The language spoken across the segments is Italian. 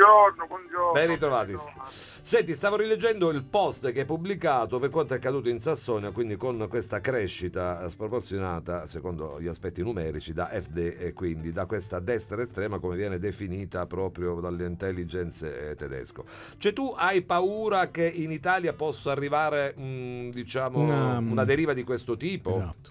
Buongiorno. Ben ritrovati. Senti, stavo rileggendo il post che hai pubblicato per quanto è accaduto in Sassonia, quindi con questa crescita sproporzionata, secondo gli aspetti numerici, da FD e quindi da questa destra estrema, come viene definita proprio dalle intelligence tedesco. Cioè, tu hai paura che in Italia possa arrivare, una deriva di questo tipo? Esatto.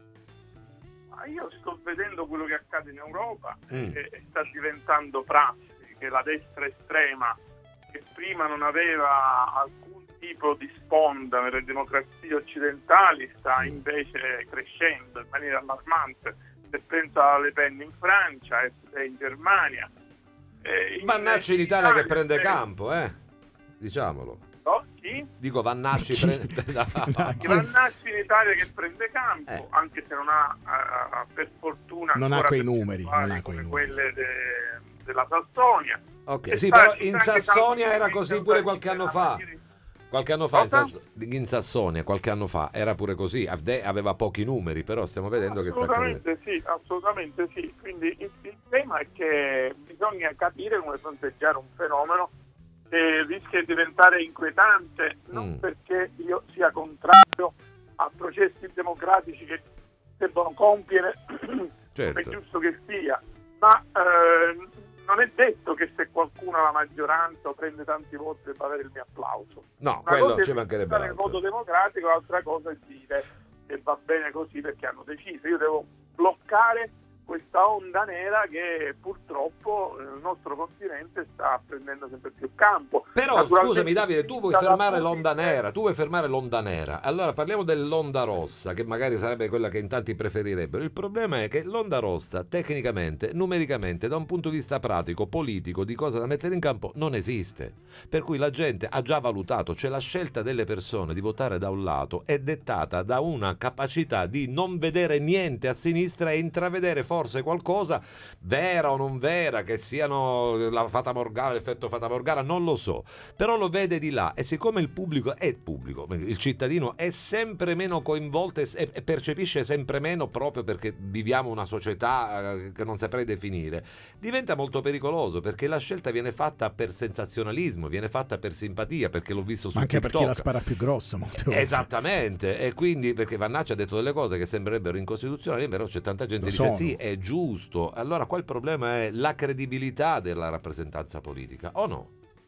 Io sto vedendo quello che accade in Europa e sta diventando prassi che la destra estrema, che prima non aveva alcun tipo di sponda nelle democrazie occidentali, sta invece crescendo in maniera allarmante. Se pensa a Le Pen in Francia e in Germania. Vannacci in Italia che prende campo, diciamolo. No, chi? Dico Vannacci prende Vannacci in Italia che prende campo, anche se non ha per fortuna non ha quei numeri, quelle della Sassonia. Ok, sì, però in Sassonia era così pure qualche anno fa. Qualche anno fa in Sassonia, qualche anno fa, era pure così. Aveva pochi numeri, però stiamo vedendo che sta accadendo. Assolutamente sì. Quindi il tema è che bisogna capire come fronteggiare un fenomeno che rischia di diventare inquietante, non perché io sia contrario a processi democratici che debbono compiere, certo, è giusto che sia, ma non è detto che se qualcuno ha la maggioranza o prende tanti voti debba avere il mio applauso. No, una quello cosa ci mancherebbe altro. Il voto democratico, l'altra cosa è dire che va bene così perché hanno deciso. Io devo bloccare questa onda nera che purtroppo nel nostro continente sta prendendo sempre più campo. Però scusami Davide, tu vuoi fermare l'onda nera, allora parliamo dell'onda rossa, che magari sarebbe quella che in tanti preferirebbero. Il problema è che l'onda rossa tecnicamente, numericamente, da un punto di vista pratico, politico, di cosa da mettere in campo, non esiste, per cui la gente ha già valutato, cioè la scelta delle persone di votare da un lato è dettata da una capacità di non vedere niente a sinistra e intravedere forse qualcosa, vera o non vera, che siano la Fata Morgana, l'effetto Fata Morgana, non lo so, però lo vede di là, e siccome il pubblico, il cittadino è sempre meno coinvolto e percepisce sempre meno, proprio perché viviamo una società che non saprei definire, diventa molto pericoloso, perché la scelta viene fatta per sensazionalismo, viene fatta per simpatia, perché l'ho visto su anche TikTok. Perché la spara più grossa molte volte. Esattamente, e quindi perché Vannacci ha detto delle cose che sembrerebbero incostituzionali, però c'è tanta gente che dice sì, è giusto. Allora qua il problema è la credibilità della rappresentanza politica, o no?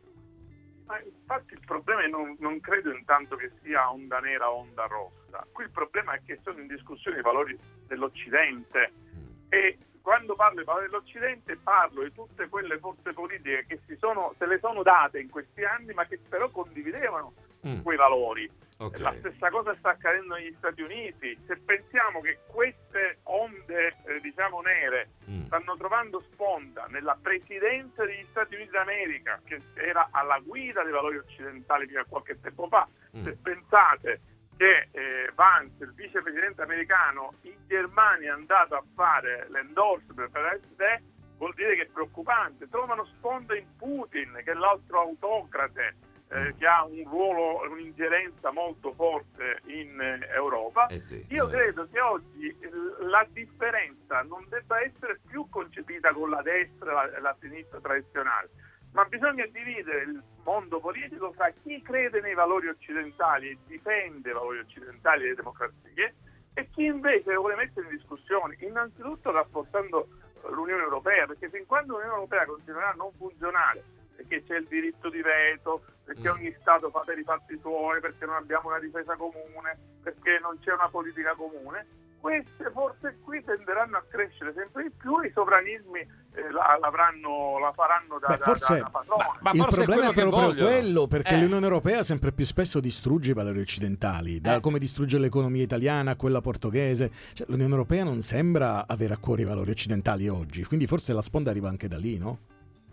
Ma infatti il problema è non credo intanto che sia onda nera o onda rossa. Qui il problema è che sono in discussione i valori dell'Occidente e quando parlo di valori dell'Occidente parlo di tutte quelle forze politiche che se le sono date in questi anni ma che però condividevano quei valori. Okay. La stessa cosa sta accadendo negli Stati Uniti. Se pensiamo che queste onde nere stanno trovando sponda nella presidenza degli Stati Uniti d'America, che era alla guida dei valori occidentali fino a qualche tempo fa, se pensate che Vance, il vicepresidente americano, in Germania è andato a fare l'endorsement per SD, vuol dire che è preoccupante. Trovano sponda in Putin, che è l'altro autocrate, che ha un ruolo, un'ingerenza molto forte in Europa. Io credo che oggi la differenza non debba essere più concepita con la destra e la sinistra tradizionale, ma bisogna dividere il mondo politico fra chi crede nei valori occidentali e difende i valori occidentali e le democrazie e chi invece lo vuole mettere in discussione, innanzitutto rafforzando l'Unione Europea, perché fin quando l'Unione Europea continuerà a non funzionare, perché c'è il diritto di veto, perché ogni Stato fa per i fatti suoi, perché non abbiamo una difesa comune, perché non c'è una politica comune, queste forze qui tenderanno a crescere sempre di più e i sovranismi la faranno da padrone. Ma il forse problema è proprio quello, perché l'Unione Europea sempre più spesso distrugge i valori occidentali, da come distrugge l'economia italiana a quella portoghese. Cioè, l'Unione Europea non sembra avere a cuore i valori occidentali oggi, quindi forse la sponda arriva anche da lì, no?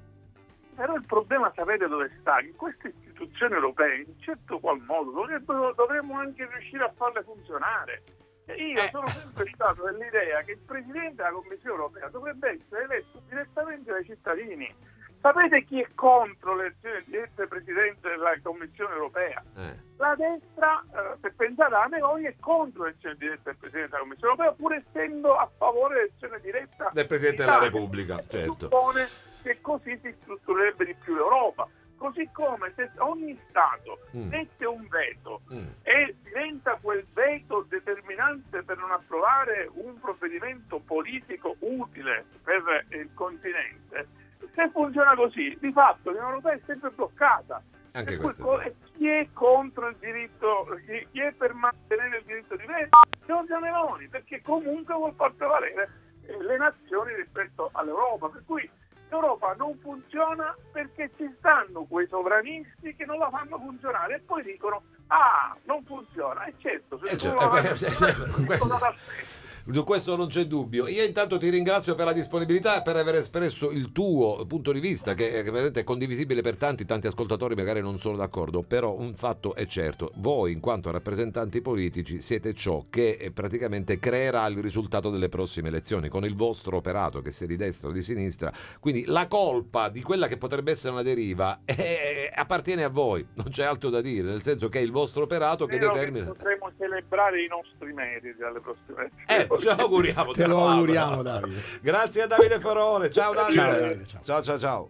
Però il problema sapete dove sta? In queste istituzioni europee, in certo qual modo, dovremmo anche riuscire a farle funzionare. E io sono sempre stato dell'idea che il Presidente della Commissione europea dovrebbe essere eletto direttamente dai cittadini. Sapete chi è contro l'elezione diretta del Presidente della Commissione europea? La destra, se pensate a Meloni, è contro l'elezione diretta del Presidente della Commissione europea, pur essendo a favore dell'elezione diretta del Presidente della Repubblica, certo. perché così si strutturerebbe di più l'Europa. Così come se ogni Stato mette un veto e diventa quel veto determinante per non approvare un provvedimento politico utile per il continente, se funziona così, di fatto l'Unione Europea è sempre bloccata. Anche questo è chi è contro il diritto, chi è per mantenere il diritto di veto? Giorgia Meloni, perché comunque vuol far prevalere le nazioni rispetto all'Europa, per cui l'Europa non funziona perché ci stanno quei sovranisti che non la fanno funzionare e poi dicono non funziona, e certo, se tu non la fai Su questo non c'è dubbio. Io intanto ti ringrazio per la disponibilità e per aver espresso il tuo punto di vista, che è condivisibile per tanti ascoltatori magari non sono d'accordo, però un fatto è certo: voi in quanto rappresentanti politici siete ciò che praticamente creerà il risultato delle prossime elezioni con il vostro operato, che sia di destra o di sinistra. Quindi la colpa di quella che potrebbe essere una deriva appartiene a voi, non c'è altro da dire, nel senso che è il vostro operato che determina. Potremo celebrare i nostri meriti alle prossime ce lo auguriamo. Te lo auguriamo, Davide. Grazie a Davide Ferrone. Ciao Davide. Ciao Davide. Ciao.